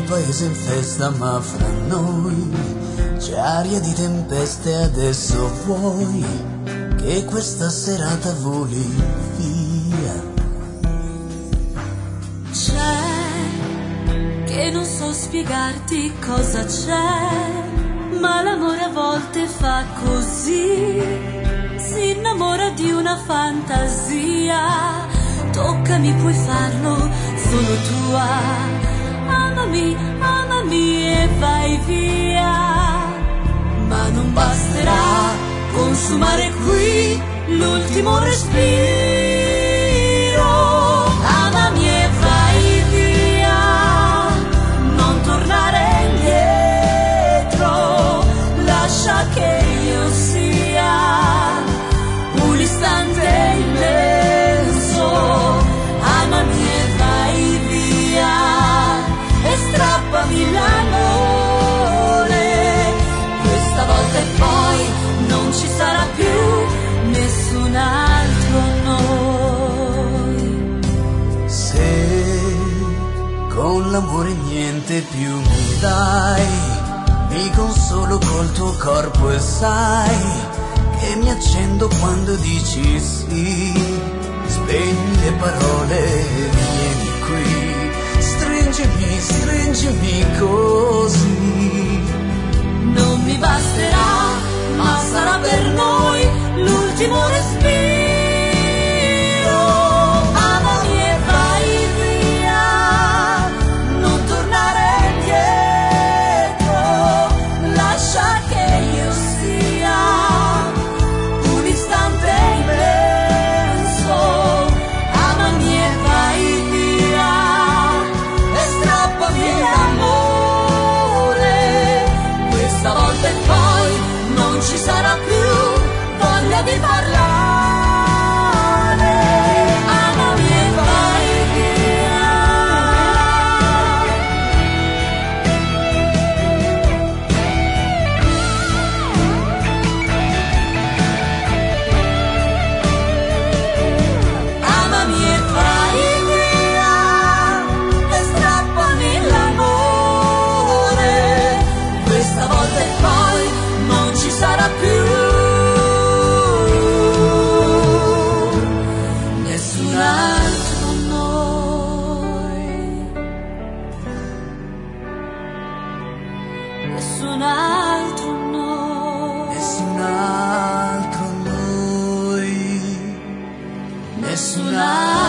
paese in festa, ma fra noi c'è aria di tempeste. Adesso vuoi che questa serata voli via? C'è che non so spiegarti cosa c'è, ma l'amore a volte fa così, si innamora di una fantasia. Toccami, puoi farlo, sono tua. Amami, amami e vai via. Ma non basterà consumare qui l'ultimo respiro. Amami e vai via, non tornare indietro. Lascia che io sia un istante immenso. Amami e vai via e strappami l'amore. Questa volta e poi non ci sarà più nessun altro noi. Se con l'amore niente più mi dai, mi consolo col tuo corpo e sai che mi accendo quando dici sì. Spegni le parole e vieni qui, stringimi, stringimi così. Non mi basterà, ma sarà per noi l'ultimo respiro. Amami e vai via, non tornare indietro. Lascia che io sia un istante immenso. Amami e vai via e strappami l'amore. Questa volta e poi non ci sarà più voglia di parlare. Amami e vai via. Amami e vai via e strappami l'amore. Questa volta e poi non ci sarà più nessun altro noi. Nessun altro noi. Nessun altro noi, nessun altro.